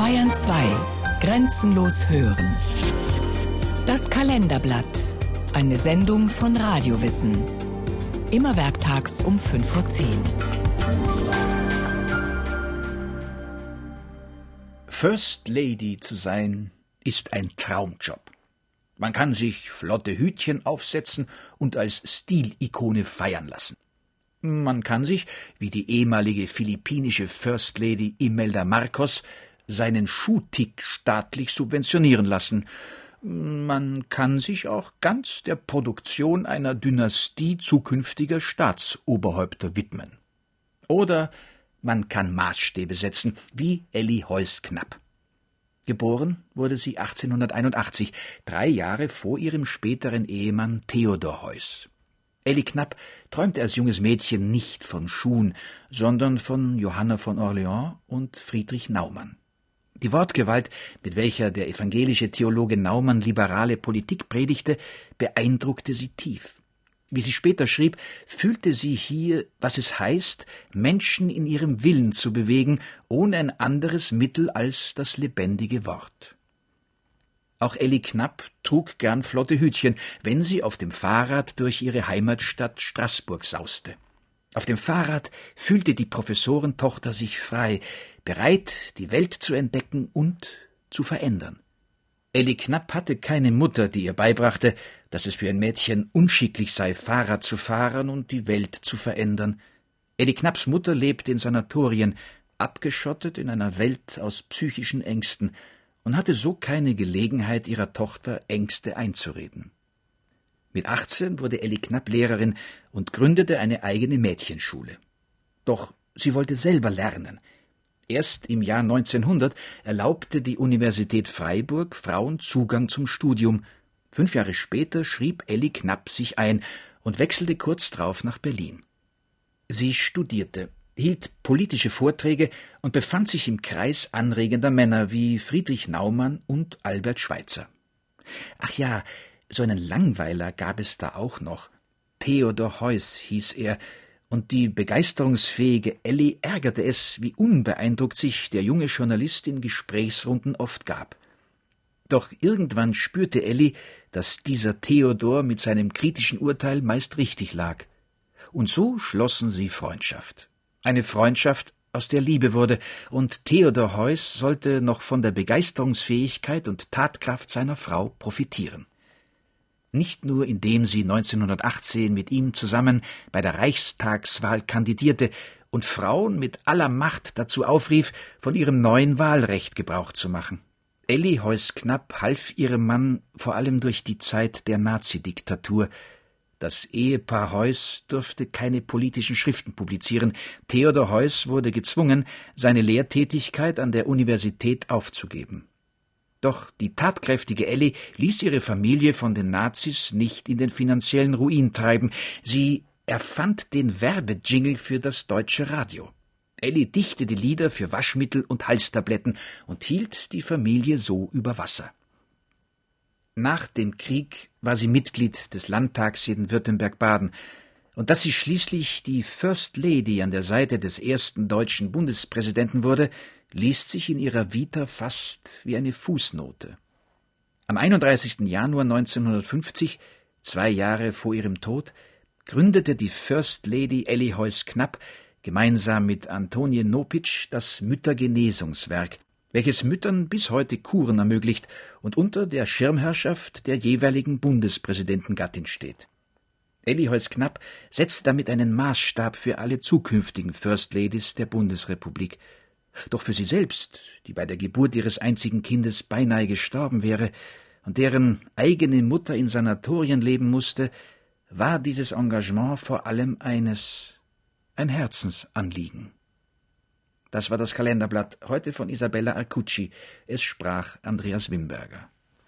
Bayern 2. Grenzenlos hören. Das Kalenderblatt. Eine Sendung von Radiowissen. Immer werktags um 5:10 Uhr. First Lady zu sein, ist ein Traumjob. Man kann sich flotte Hütchen aufsetzen und als Stilikone feiern lassen. Man kann sich, wie die ehemalige philippinische First Lady Imelda Marcos, seinen Schuhtick staatlich subventionieren lassen. Man kann sich auch ganz der Produktion einer Dynastie zukünftiger Staatsoberhäupter widmen. Oder man kann Maßstäbe setzen, wie Elly Heuss-Knapp. Geboren wurde sie 1881, 3 Jahre vor ihrem späteren Ehemann Theodor Heuss. Elly Knapp träumte als junges Mädchen nicht von Schuhen, sondern von Johanna von Orleans und Friedrich Naumann. Die Wortgewalt, mit welcher der evangelische Theologe Naumann liberale Politik predigte, beeindruckte sie tief. Wie sie später schrieb, fühlte sie hier, was es heißt, Menschen in ihrem Willen zu bewegen, ohne ein anderes Mittel als das lebendige Wort. Auch Elly Knapp trug gern flotte Hütchen, wenn sie auf dem Fahrrad durch ihre Heimatstadt Straßburg sauste. Auf dem Fahrrad fühlte die Professorentochter sich frei, bereit, die Welt zu entdecken und zu verändern. Elly Knapp hatte keine Mutter, die ihr beibrachte, dass es für ein Mädchen unschicklich sei, Fahrrad zu fahren und die Welt zu verändern. Elly Knapps Mutter lebte in Sanatorien, abgeschottet in einer Welt aus psychischen Ängsten, und hatte so keine Gelegenheit, ihrer Tochter Ängste einzureden. Mit 18 wurde Elly Knapp Lehrerin und gründete eine eigene Mädchenschule. Doch sie wollte selber lernen. Erst im Jahr 1900 erlaubte die Universität Freiburg Frauen Zugang zum Studium. 5 Jahre später schrieb Elly Knapp sich ein und wechselte kurz darauf nach Berlin. Sie studierte, hielt politische Vorträge und befand sich im Kreis anregender Männer wie Friedrich Naumann und Albert Schweitzer. Ach ja, so einen Langweiler gab es da auch noch. Theodor Heuss hieß er, und die begeisterungsfähige Elly ärgerte es, wie unbeeindruckt sich der junge Journalist in Gesprächsrunden oft gab. Doch irgendwann spürte Elly, dass dieser Theodor mit seinem kritischen Urteil meist richtig lag. Und so schlossen sie Freundschaft. Eine Freundschaft, aus der Liebe wurde, und Theodor Heuss sollte noch von der Begeisterungsfähigkeit und Tatkraft seiner Frau profitieren. Nicht nur indem sie 1918 mit ihm zusammen bei der Reichstagswahl kandidierte und Frauen mit aller Macht dazu aufrief, von ihrem neuen Wahlrecht Gebrauch zu machen. Elly Heuss-Knapp half ihrem Mann vor allem durch die Zeit der Nazidiktatur. Das Ehepaar Heuss durfte keine politischen Schriften publizieren. Theodor Heuss wurde gezwungen, seine Lehrtätigkeit an der Universität aufzugeben. Doch die tatkräftige Elly ließ ihre Familie von den Nazis nicht in den finanziellen Ruin treiben. Sie erfand den Werbejingle für das Deutsche Radio. Elly dichtete Lieder für Waschmittel und Halstabletten und hielt die Familie so über Wasser. Nach dem Krieg war sie Mitglied des Landtags in Württemberg-Baden. Und dass sie schließlich die First Lady an der Seite des ersten deutschen Bundespräsidenten wurde, liest sich in ihrer Vita fast wie eine Fußnote. Am 31. Januar 1950, 2 Jahre vor ihrem Tod, gründete die First Lady Elly Heuss-Knapp gemeinsam mit Antonie Nopitsch das Müttergenesungswerk, welches Müttern bis heute Kuren ermöglicht und unter der Schirmherrschaft der jeweiligen Bundespräsidentengattin steht. Elly Heuss-Knapp setzt damit einen Maßstab für alle zukünftigen First Ladies der Bundesrepublik. Doch für sie selbst, die bei der Geburt ihres einzigen Kindes beinahe gestorben wäre und deren eigene Mutter in Sanatorien leben musste, war dieses Engagement vor allem eines: ein Herzensanliegen. Das war das Kalenderblatt, heute von Isabella Arcucci. Es sprach Andreas Wimberger.